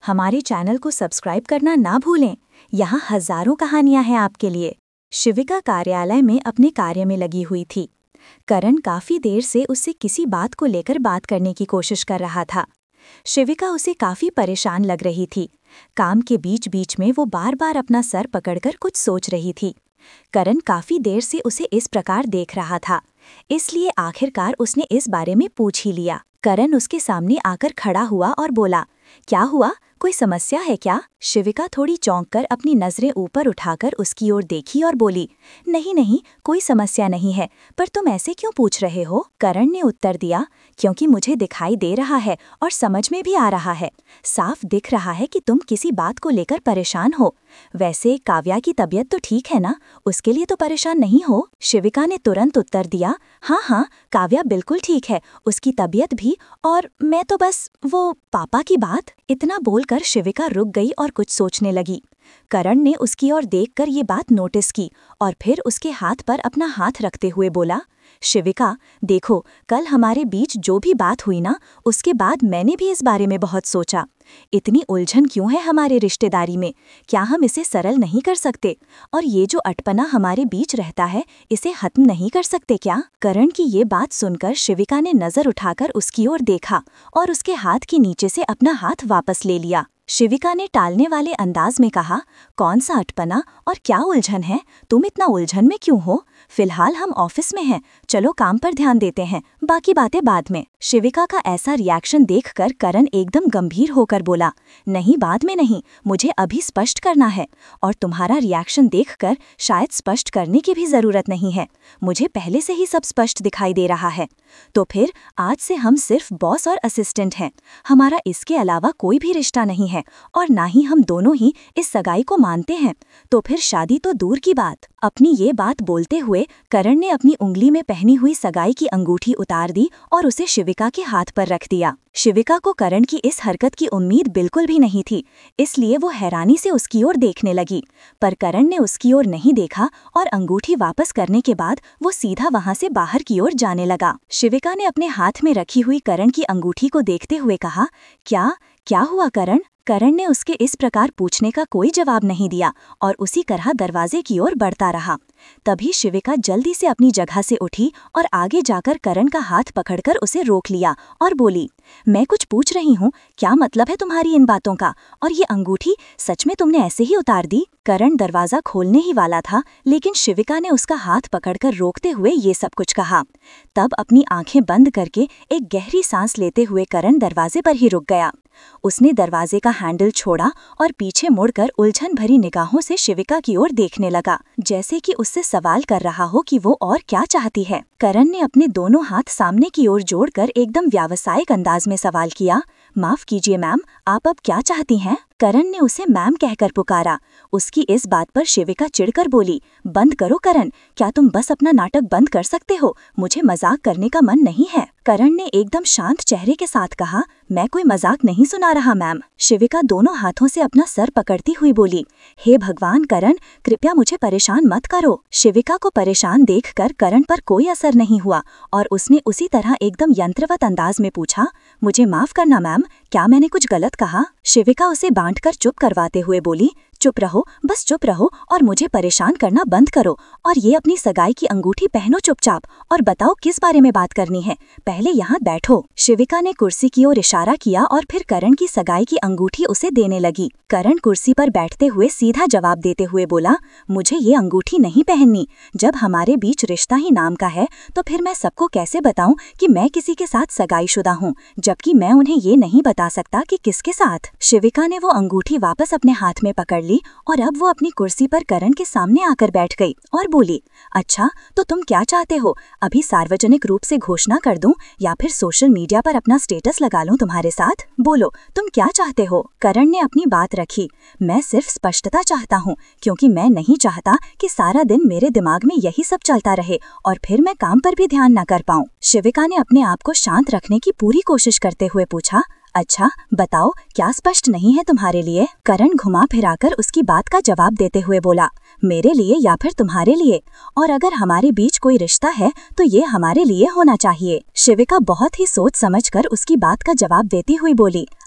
हमारे चैनल को सब्सक्राइब करना ना भूलें। यहाँ हजारों कहानियां हैं आपके लिए। शिविका कार्यालय में अपने कार्य में लगी हुई थी। करण काफी देर से उससे किसी बात को लेकर बात करने की कोशिश कर रहा था। शिविका उसे काफी परेशान लग रही थी। काम के बीच बीच में वो बार बार अपना सर पकड़कर कुछ सोच रही थी। करण काफी देर से उसे इस प्रकार देख रहा था, इसलिए आखिरकार उसने इस बारे में पूछ ही लिया। करण उसके सामने आकर खड़ा हुआ और बोला, क्या हुआ, कोई समस्या है क्या? शिविका थोड़ी चौंककर अपनी नजरें ऊपर उठाकर उसकी ओर देखी और बोली, नहीं नहीं, कोई समस्या नहीं है, पर तुम ऐसे क्यों पूछ रहे हो? करण ने उत्तर दिया, क्योंकि मुझे दिखाई दे रहा है और समझ में भी आ रहा है। साफ दिख रहा है कि तुम किसी बात को लेकर परेशान हो। वैसे काव्या की तबीयत तो ठीक है ना, उसके लिए तो परेशान नहीं हो? शिविका ने तुरंत उत्तर दिया, हाँ हाँ, काव्या बिल्कुल ठीक है, उसकी तबीयत भी, और मैं तो बस वो पापा की बात। इतना बोलकर शिविका रुक गई और कुछ सोचने लगी। करण ने उसकी ओर देखकर ये बात नोटिस की और फिर उसके हाथ पर अपना हाथ रखते हुए बोला, शिविका देखो, कल हमारे बीच जो भी बात हुई ना, उसके बाद मैंने भी इस बारे में बहुत सोचा। इतनी उलझन क्यों है हमारे रिश्तेदारी में? क्या हम इसे सरल नहीं कर सकते? और ये जो अटपना हमारे बीच रहता है, इसे खत्म नहीं कर सकते क्या? करण की ये बात सुनकर शिविका ने नजर उठाकर उसकी ओर देखा और उसके हाथ के नीचे से अपना हाथ वापस ले लिया। शिविका ने टालने वाले अंदाज में कहा, कौन सा अटपना और क्या उलझन है? तुम इतना उलझन में क्यों हो? फिलहाल हम ऑफिस में हैं, चलो काम पर ध्यान देते हैं, बाकी बातें बाद में। शिविका का ऐसा रिएक्शन देखकर करण एकदम गंभीर होकर बोला, नहीं बाद में नहीं, मुझे अभी स्पष्ट करना है, और तुम्हारा रिएक्शन देखकर शायद स्पष्ट करने की भी जरूरत नहीं है। मुझे पहले से ही सब स्पष्ट दिखाई दे रहा है। तो फिर आज से हम सिर्फ बॉस और असिस्टेंट हैं, हमारा इसके अलावा कोई भी रिश्ता नहीं है, और ना ही हम दोनों ही इस सगाई को मानते हैं। तो फिर शादी तो दूर की बात। अपनी ये बात बोलते हुए करण ने अपनी उंगली में पहनी हुई सगाई की अंगूठी उतार दी और उसे शिविका के हाथ पर रख दिया। शिविका को करण की इस हरकत की उम्मीद बिल्कुल भी नहीं थी, इसलिए वो हैरानी से उसकी ओर देखने लगी। पर करण ने उसकी ओर नहीं देखा और अंगूठी वापस करने के बाद वो सीधा वहां से बाहर की ओर जाने लगा। शिविका ने अपने हाथ में रखी हुई करण की अंगूठी को देखते हुए कहा, क्या हुआ करण? करण ने उसके इस प्रकार पूछने का कोई जवाब नहीं दिया और उसी तरह दरवाजे की ओर बढ़ता रहा। तभी शिविका जल्दी से अपनी जगह से उठी और आगे जाकर करण का हाथ पकड़कर उसे रोक लिया और बोली, मैं कुछ पूछ रही हूँ, क्या मतलब है तुम्हारी इन बातों का? और ये अंगूठी सच में तुमने ऐसे ही उतार दी? करण दरवाजा खोलने ही वाला था, लेकिन शिविका ने उसका हाथ पकड़कर रोकते हुए ये सब कुछ कहा। तब अपनी आंखें बंद करके एक गहरी सांस लेते हुए करण दरवाजे पर ही रुक गया। उसने दरवाजे का हैंडल छोड़ा और पीछे मुड़कर उलझन भरी निगाहों से शिविका की ओर देखने लगा, जैसे कि उससे सवाल कर रहा हो कि वो और क्या चाहती है। करण ने अपने दोनों हाथ सामने की ओर जोड़कर एकदम व्यावसायिक अंदाज में सवाल किया, माफ कीजिए मैम, आप अब क्या चाहती हैं? करण ने उसे मैम कहकर पुकारा। उसकी इस बात पर शिविका चिढ़कर बोली, बंद करो करण, क्या तुम बस अपना नाटक बंद कर सकते हो? मुझे मजाक करने का मन नहीं है। करण ने एकदम शांत चेहरे के साथ कहा, मैं कोई मजाक नहीं सुना रहा मैम। शिविका दोनों हाथों से अपना सर पकड़ती हुई बोली, हे भगवान करण, कृपया मुझे परेशान मत करो। शिविका को परेशान देखकर करण पर कोई असर नहीं हुआ और उसने उसी तरह एकदम यंत्रवत अंदाज में पूछा, मुझे माफ करना मैम, क्या मैंने कुछ गलत कहा? शिविका उसे बांटकर चुप करवाते हुए बोली, चुप रहो, बस चुप रहो और मुझे परेशान करना बंद करो, और ये अपनी सगाई की अंगूठी पहनो चुपचाप और बताओ किस बारे में बात करनी है, पहले यहाँ बैठो। शिविका ने कुर्सी की ओर इशारा किया और फिर करण की सगाई की अंगूठी उसे देने लगी। करण कुर्सी पर बैठते हुए सीधा जवाब देते हुए बोला, मुझे ये अंगूठी नहीं पहननी। जब हमारे बीच रिश्ता ही नाम का है तो फिर मैं सबको कैसे बताऊं कि मैं किसी के साथ सगाईशुदा हूँ, जबकि मैं उन्हें ये नहीं बता सकता कि किसके साथ। शिविका ने वो अंगूठी वापस अपने हाथ में पकड़ ली और अब वो अपनी कुर्सी पर करण के सामने आकर बैठ गई और बोली, अच्छा तो तुम क्या चाहते हो? अभी सार्वजनिक रूप से घोषणा कर दूं या फिर सोशल मीडिया पर अपना स्टेटस लगा लूं तुम्हारे साथ? बोलो, तुम क्या चाहते हो? करण ने अपनी बात रखी, मैं सिर्फ स्पष्टता चाहता हूँ, क्योंकि मैं नहीं चाहता कि सारा दिन मेरे दिमाग में यही सब चलता रहे और फिर मैं काम पर भी ध्यान न कर पाऊँ। शिविका ने अपने आप को शांत रखने की पूरी कोशिश करते हुए पूछा, अच्छा बताओ, क्या स्पष्ट नहीं है तुम्हारे लिए? करण घुमा फिराकर उसकी बात का जवाब देते हुए बोला, मेरे लिए या फिर तुम्हारे लिए, और अगर हमारे बीच कोई रिश्ता है तो ये हमारे लिए होना चाहिए। शिविका बहुत ही सोच समझकर उसकी बात का जवाब देती हुई बोली,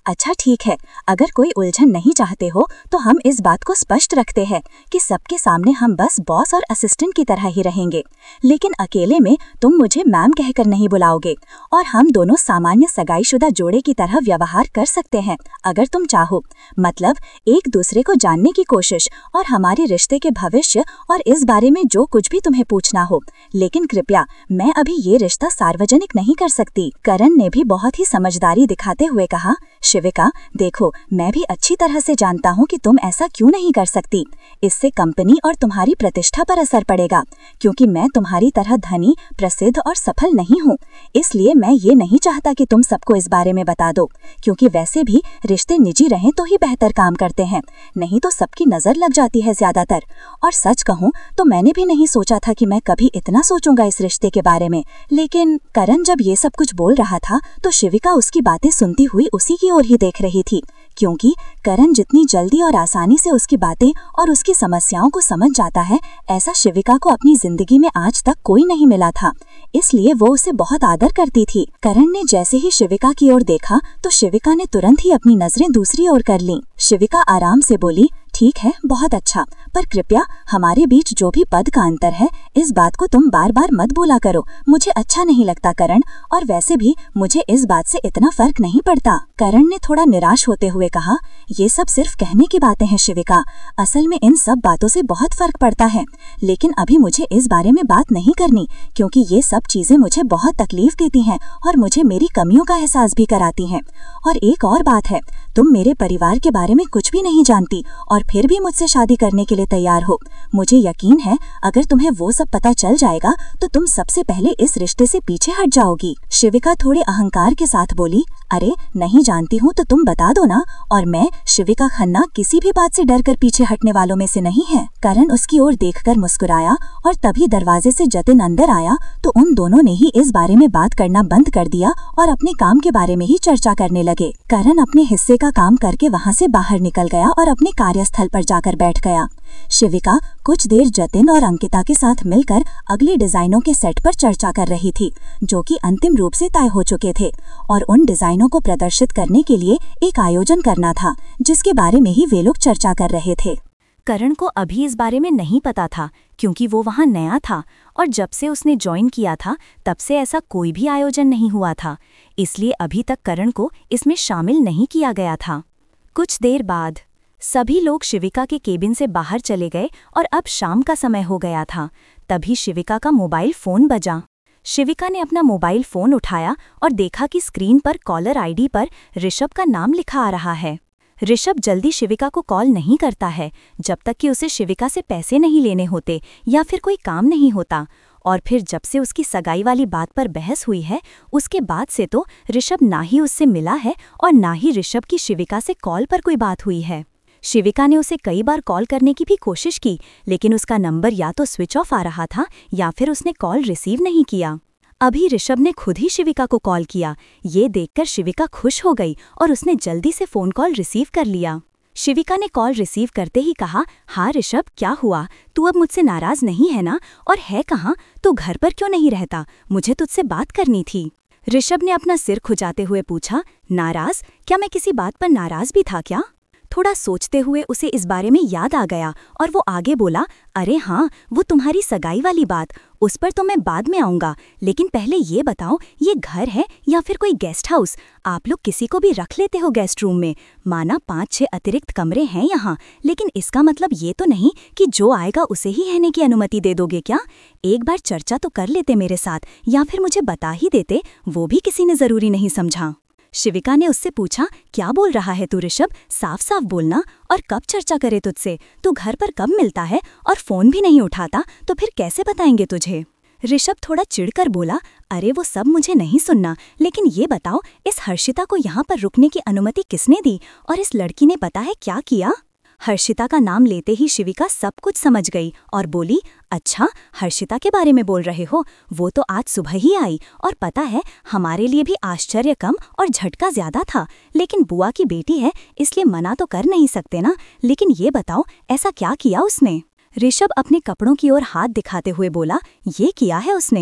अच्छा ठीक है, अगर कोई उलझन नहीं चाहते हो तो हम इस बात को स्पष्ट रखते हैं कि सबके सामने हम बस बॉस और असिस्टेंट की तरह ही रहेंगे, लेकिन अकेले में तुम मुझे मैम कहकर नहीं बुलाओगे और हम दोनों सामान्य सगाईशुदा जोड़े की तरह व्यवहार कर सकते हैं अगर तुम चाहो। मतलब एक दूसरे को जानने की कोशिश और हमारे रिश्ते के भविष्य और इस बारे में जो कुछ भी तुम्हें पूछना हो। लेकिन कृपया मैं अभी ये रिश्ता सार्वजनिक नहीं कर सकती। करण ने भी बहुत ही समझदारी दिखाते हुए कहा, शिविका देखो, मैं भी अच्छी तरह से जानता हूँ कि तुम ऐसा क्यों नहीं कर सकती। इससे कंपनी और तुम्हारी प्रतिष्ठा पर असर पड़ेगा, क्योंकि मैं तुम्हारी तरह धनी, प्रसिद्ध और सफल नहीं हूँ। इसलिए मैं ये नहीं चाहता कि तुम सबको इस बारे में बता दो, क्योंकि वैसे भी रिश्ते निजी रहें तो ही बेहतर काम करते हैं, नहीं तो सबकी नजर लग जाती है ज्यादातर। और सच कहूँ तो मैंने भी नहीं सोचा था कि मैं कभी इतना सोचूंगा इस रिश्ते के बारे में। लेकिन करण जब ये सब कुछ बोल रहा था तो शिविका उसकी बातें सुनती हुई उसी की ओर ही देख रही थी, क्योंकि करण जितनी जल्दी और आसानी से उसकी बातें और उसकी समस्याओं को समझ जाता है, ऐसा शिविका को अपनी जिंदगी में आज तक कोई नहीं मिला था। इसलिए वो उसे बहुत आदर करती थी। करण ने जैसे ही शिविका की ओर देखा तो शिविका ने तुरंत ही अपनी नजरें दूसरी ओर कर लीं। शिविका आराम से बोली, ठीक है, बहुत अच्छा, पर कृपया हमारे बीच जो भी पद का अंतर है इस बात को तुम बार बार मत बोला करो। मुझे अच्छा नहीं लगता करण, और वैसे भी मुझे इस बात से इतना फर्क नहीं पड़ता। करण ने थोड़ा निराश होते हुए कहा, ये सब सिर्फ कहने की बातें हैं शिविका, असल में इन सब बातों से बहुत फर्क पड़ता है। लेकिन अभी मुझे इस बारे में बात नहीं करनी, क्योंकि ये सब चीजें मुझे बहुत तकलीफ देती हैं और मुझे मेरी कमियों का एहसास भी कराती हैं। और एक और बात है, तुम मेरे परिवार के बारे में कुछ भी नहीं जानती और फिर भी मुझसे शादी करने के लिए तैयार हो। मुझे यकीन है अगर तुम्हें वो सब पता चल जाएगा तो तुम सबसे पहले इस रिश्ते से पीछे हट जाओगी। शिविका थोड़े अहंकार के साथ बोली, अरे नहीं जानती हूँ तो तुम बता दो ना। और मैं, शिविका खन्ना, किसी भी बात से डरकर पीछे हटने वालों में से नहीं है। करण उसकी ओर देखकर मुस्कुराया और तभी दरवाजे से जतिन अंदर आया तो उन दोनों ने ही इस बारे में बात करना बंद कर दिया और अपने काम के बारे में ही चर्चा करने लगे। करण अपने हिस्से का काम करके वहाँ से बाहर निकल गया और अपने कार्यस्थल पर जाकर बैठ गया। शिविका कुछ देर जतिन और अंकिता के साथ मिलकर अगले डिजाइनों के सेट पर चर्चा कर रही थी, जो कि अंतिम रूप से तय हो चुके थे, और उन डिजाइनों को प्रदर्शित करने के लिए एक आयोजन करना था जिसके बारे में ही वे लोग चर्चा कर रहे थे। करण को अभी इस बारे में नहीं पता था, क्योंकि वो वहाँ नया था और जब से उसने ज्वाइन किया था तब से ऐसा कोई भी आयोजन नहीं हुआ था, इसलिए अभी तक करण को इसमें शामिल नहीं किया गया था। कुछ देर बाद सभी लोग शिविका के केबिन से बाहर चले गए और अब शाम का समय हो गया था। तभी शिविका का मोबाइल फ़ोन बजा। शिविका ने अपना मोबाइल फ़ोन उठाया और देखा कि स्क्रीन पर कॉलर आईडी पर ऋषभ का नाम लिखा आ रहा है। ऋषभ जल्दी शिविका को कॉल नहीं करता है जब तक कि उसे शिविका से पैसे नहीं लेने होते या फिर कोई काम नहीं होता, और फिर जब से उसकी सगाई वाली बात पर बहस हुई है उसके बाद से तो ऋषभ ना ही उससे मिला है और ना ही ऋषभ की शिविका से कॉल पर कोई बात हुई है। शिविका ने उसे कई बार कॉल करने की भी कोशिश की, लेकिन उसका नंबर या तो स्विच ऑफ आ रहा था या फिर उसने कॉल रिसीव नहीं किया। अभी ऋषभ ने खुद ही शिविका को कॉल किया। ये देखकर शिविका खुश हो गई और उसने जल्दी से फ़ोन कॉल रिसीव कर लिया। शिविका ने कॉल रिसीव करते ही कहा, हाँ ऋषभ, क्या हुआ? तू अब मुझसे नाराज़ नहीं है ना? और है कहाँ? तू घर पर क्यों नहीं रहता? मुझे तुझसे बात करनी थी। ऋषभ ने अपना सिर खुजाते हुए पूछा, नाराज़? क्या मैं किसी बात पर नाराज़ भी था क्या? थोड़ा सोचते हुए उसे इस बारे में याद आ गया और वो आगे बोला, अरे हाँ, वो तुम्हारी सगाई वाली बात, उस पर तो मैं बाद में आऊँगा, लेकिन पहले ये बताओ, ये घर है या फिर कोई गेस्ट हाउस? आप लोग किसी को भी रख लेते हो गेस्ट रूम में? माना 5-6 अतिरिक्त कमरे हैं यहाँ, लेकिन इसका मतलब ये तो नहीं कि जो आएगा उसे ही रहने की अनुमति दे दोगे क्या? एक बार चर्चा तो कर लेते मेरे साथ, या फिर मुझे बता ही देते, वो भी किसी ने ज़रूरी नहीं समझा। शिविका ने उससे पूछा, क्या बोल रहा है तू ऋषभ? साफ साफ बोलना, और कब चर्चा करे तुझसे? तू घर पर कब मिलता है और फ़ोन भी नहीं उठाता, तो फिर कैसे बताएंगे तुझे? ऋषभ थोड़ा चिढ़कर बोला, अरे वो सब मुझे नहीं सुनना, लेकिन ये बताओ, इस हर्षिता को यहाँ पर रुकने की अनुमति किसने दी और इस लड़की ने पता है क्या किया? हर्षिता का नाम लेते ही शिविका सब कुछ समझ गई और बोली, अच्छा, हर्षिता के बारे में बोल रहे हो? वो तो आज सुबह ही आई और पता है हमारे लिए भी आश्चर्य कम और झटका ज्यादा था, लेकिन बुआ की बेटी है इसलिए मना तो कर नहीं सकते ना। लेकिन ये बताओ, ऐसा क्या किया उसने? ऋषभ अपने कपड़ों की ओर हाथ दिखाते हुए बोला, ये किया है उसने।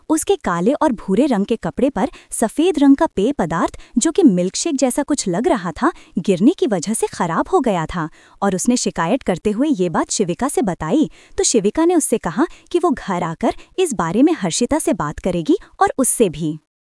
उसके काले और भूरे रंग के कपड़े पर सफ़ेद रंग का पेय पदार्थ, जो कि मिल्कशेक जैसा कुछ लग रहा था, गिरने की वजह से खराब हो गया था। और उसने शिकायत करते हुए ये बात शिविका से बताई, तो शिविका ने उससे कहा कि वो घर आकर इस बारे में हर्षिता से बात करेगी और उससे भी।